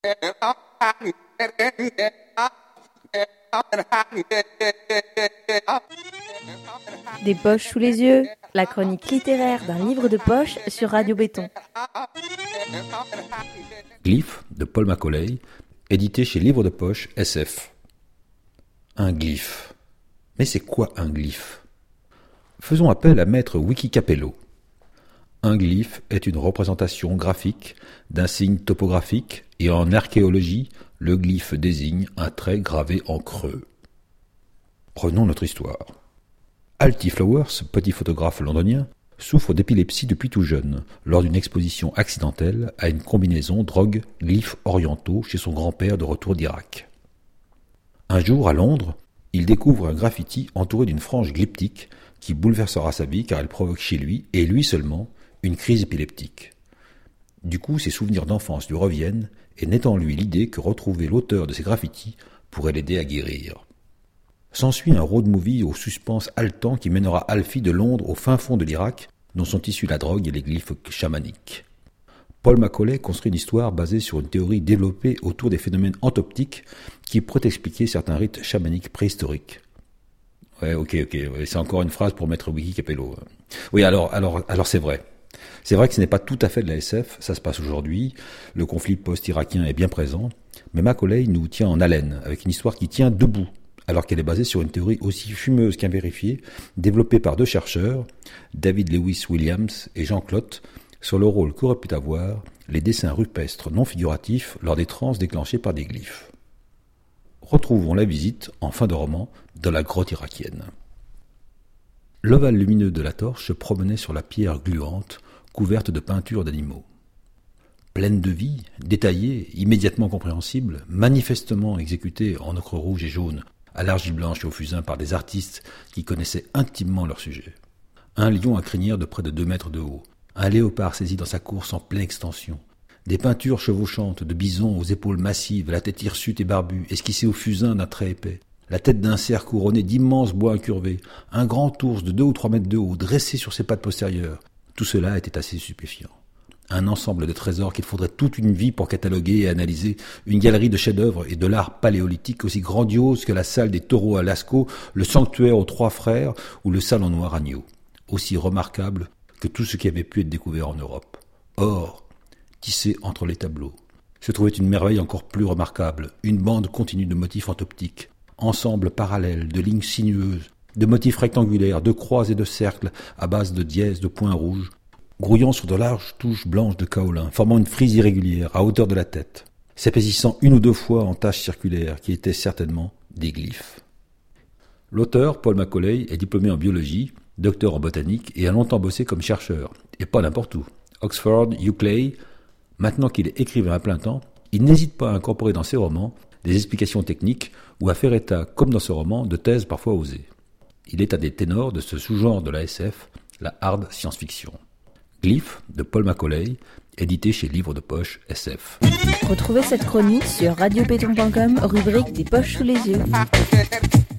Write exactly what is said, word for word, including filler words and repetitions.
Des poches sous les yeux, la chronique littéraire d'un livre de poche sur Radio Béton. Glyphe de Paul Macaulay, édité chez Livre de Poche S F. Un glyphe. Mais c'est quoi un glyphe ? Faisons appel à maître Wiki Capello. Un glyphe est une représentation graphique d'un signe topographique et en archéologie, le glyphe désigne un trait gravé en creux. Prenons notre histoire. Alty Flowers, petit photographe londonien, souffre d'épilepsie depuis tout jeune, lors d'une exposition accidentelle à une combinaison drogue-glyphes orientaux chez son grand-père de retour d'Irak. Un jour, à Londres, il découvre un graffiti entouré d'une frange glyptique qui bouleversera sa vie car elle provoque chez lui, et lui seulement, une crise épileptique. Du coup, ses souvenirs d'enfance lui reviennent et naît en lui l'idée que retrouver l'auteur de ces graffitis pourrait l'aider à guérir. S'ensuit un road movie au suspense haletant qui mènera Alfie de Londres au fin fond de l'Irak, dont sont issus la drogue et les glyphes chamaniques. Paul Macaulay construit une histoire basée sur une théorie développée autour des phénomènes entoptiques qui pourrait expliquer certains rites chamaniques préhistoriques. Ouais, ok, ok, ouais, c'est encore une phrase pour mettre Wiki Capello. Oui, alors, alors, alors c'est vrai. C'est vrai que ce n'est pas tout à fait de la S F, ça se passe aujourd'hui, le conflit post-irakien est bien présent, mais Macaulay nous tient en haleine, avec une histoire qui tient debout, alors qu'elle est basée sur une théorie aussi fumeuse qu'invérifiée, développée par deux chercheurs, David Lewis Williams et Jean Clotte, sur le rôle qu'auraient pu avoir les dessins rupestres non figuratifs lors des transes déclenchées par des glyphes. Retrouvons la visite, en fin de roman, dans la grotte irakienne. L'ovale lumineux de la torche se promenait sur la pierre gluante, couverte de peintures d'animaux. Pleine de vie, détaillée, immédiatement compréhensible, manifestement exécutée en ocre rouge et jaune, à l'argile blanche et au fusain par des artistes qui connaissaient intimement leur sujet. Un lion à crinière de près de deux mètres de haut, un léopard saisi dans sa course en pleine extension, des peintures chevauchantes de bisons aux épaules massives, la tête hirsute et barbue, esquissée au fusain d'un trait épais, la tête d'un cerf couronné d'immenses bois incurvés, un grand ours de deux ou trois mètres de haut, dressé sur ses pattes postérieures. Tout cela était assez stupéfiant. Un ensemble de trésors qu'il faudrait toute une vie pour cataloguer et analyser, une galerie de chefs-d'œuvre et de l'art paléolithique aussi grandiose que la salle des taureaux à Lascaux, le sanctuaire aux trois frères ou le salon noir à Nio, aussi remarquable que tout ce qui avait pu être découvert en Europe. Or, tissé entre les tableaux, se trouvait une merveille encore plus remarquable, une bande continue de motifs entoptiques, ensemble parallèle de lignes sinueuses, de motifs rectangulaires, de croix et de cercles à base de dièses, de points rouges, grouillant sur de larges touches blanches de kaolin, formant une frise irrégulière à hauteur de la tête, s'épaississant une ou deux fois en taches circulaires qui étaient certainement des glyphes. L'auteur, Paul Macaulay, est diplômé en biologie, docteur en botanique et a longtemps bossé comme chercheur, et pas n'importe où. Oxford, U C L A. Maintenant qu'il est écrivain à plein temps, il n'hésite pas à incorporer dans ses romans des explications techniques ou à faire état, comme dans ce roman, de thèses parfois osées. Il est un des ténors de ce sous-genre de la S F, la hard science-fiction. Glyphe de Paul Macaulay, édité chez Livre de Poche S F. Retrouvez cette chronique sur radio béton point com, rubrique des poches sous les yeux.